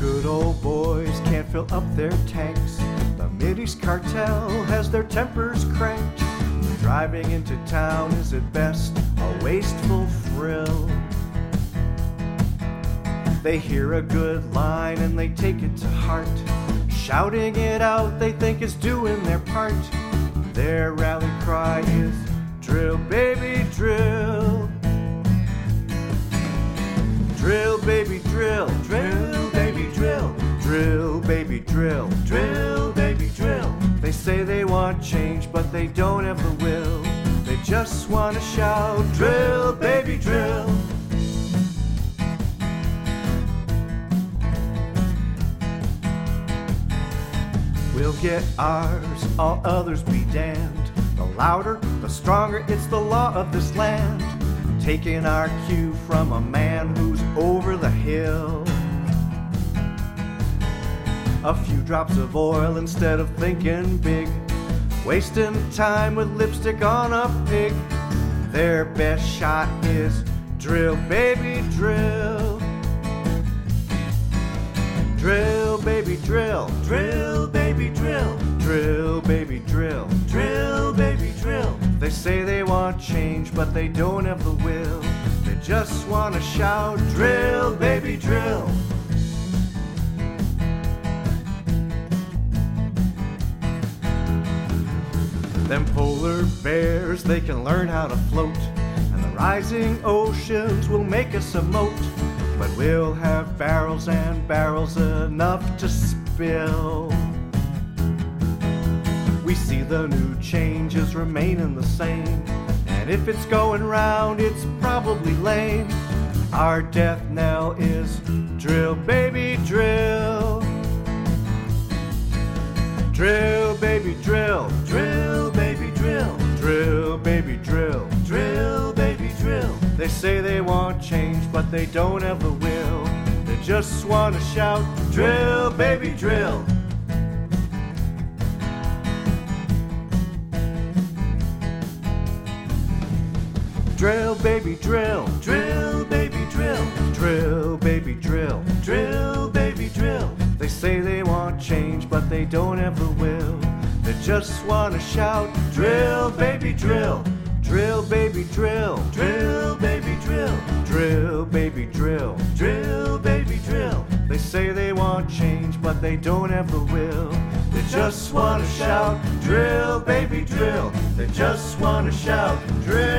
good old boys can't fill up their tanks. The Mideast cartel has their tempers cranked. Driving into town is at best a wasteful thrill. They hear a good line and they take it to heart. Shouting it out they think is doing their part. Their rally cry is, drill baby drill. Drill baby drill, drill baby drill, drill baby drill, drill baby drill. They say they want change but they don't have the will. They just want to shout, drill baby drill. We'll get ours, all others be damned. The louder, the stronger, it's the law of this land. Taking our cue from a man who's over the hill. A few drops of oil instead of thinking big. Wasting time with lipstick on a pig. Their best shot is drill baby drill. Drill baby drill, drill baby drill, drill baby drill, drill baby drill. They say they want change but they don't have the will. They just want to shout, drill baby drill. Them polar bears, they can learn how to float, and the rising oceans will make us a moat. But we'll have barrels and barrels enough to spill. We see the new changes remaining the same, and if it's going round, it's probably lame. Our death knell is drill baby drill. Drill baby drill, drill baby drill, drill baby drill, drill baby drill. They say they want change but they don't have the will. They just want to shout, drill baby drill. Drill baby drill, drill baby drill, drill baby drill, drill baby drill. They say they want change but they don't have the will. They just want to shout, drill baby drill. Drill baby drill, drill baby drill, drill baby drill, drill baby drill. They say they want change but they don't have the will. They just want to shout, drill baby drill. They just want to shout, drill.